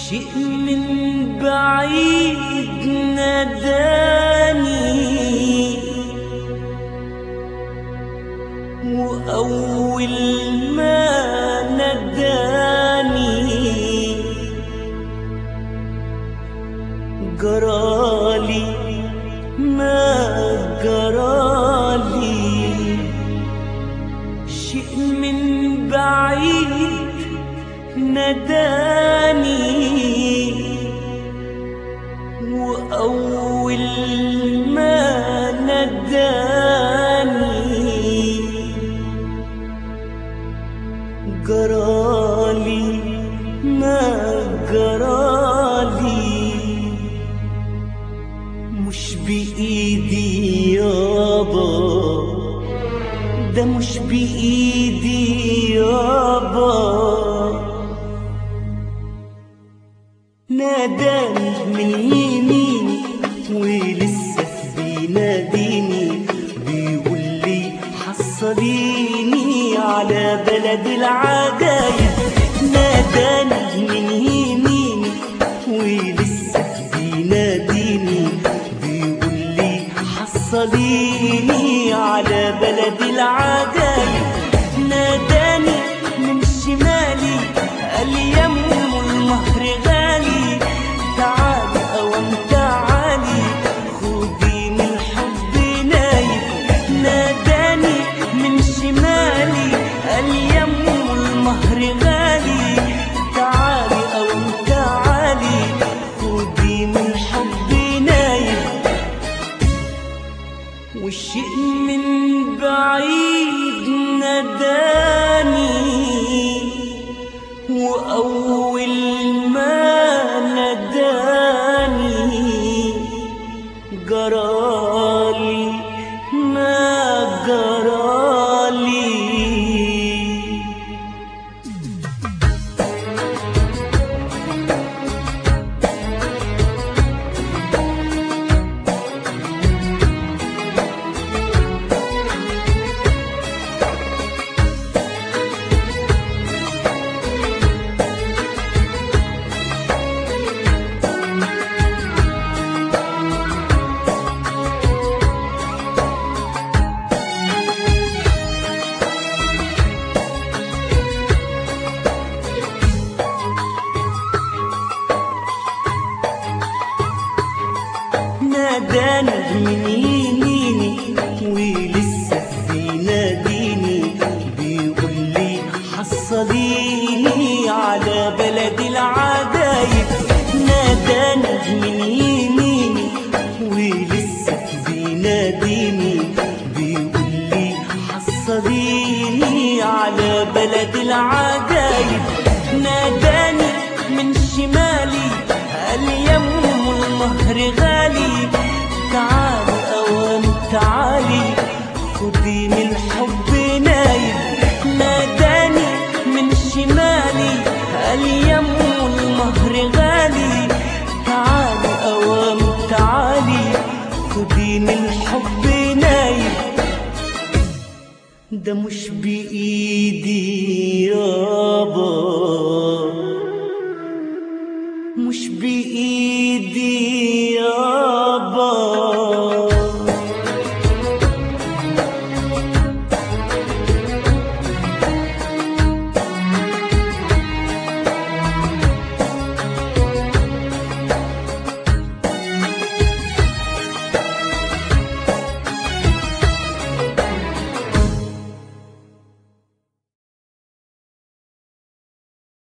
شيء من بعيد ناداني، وأول ما ناداني جرالي ما جرالي. شيء من بعيد ناداني، وأول ما ناداني جرالي ما جرالي. مش بإيدي يابا، ده مش بإيدي يابا. ناداني من يميني ولسه بيناديني، بيقولي حصليني على بلد العجايب. ناداني من يميني ولسه بيناديني، بيقولي حصليني على بلد العجايب. ناداني من شمالي قال يم المهر غالي، تعالي أوام تعالي خدي من الحب نايب. ناداني من شمالي قال يم المهر غالي، تعالي أوام تعالي خدي من الحب نايب. والشيء من بعيد ناداني، وأول ما ناداني جرالي ما جرالي. ناداني من يميني ولسه بيناديني، بيقولي حصليني على بلد العجايب. ناداني من يميني ولسه بيناديني، بيقولي حصليني على بلد العجايب. ناداني من شمالي قال يم المهر غالي، تعالي أوام تعالي خدي من الحب نايب. ناداني من شمالي قال يم المهر غالي، تعالي أوام تعالي خدي من الحب نايب. ده مش بإيدي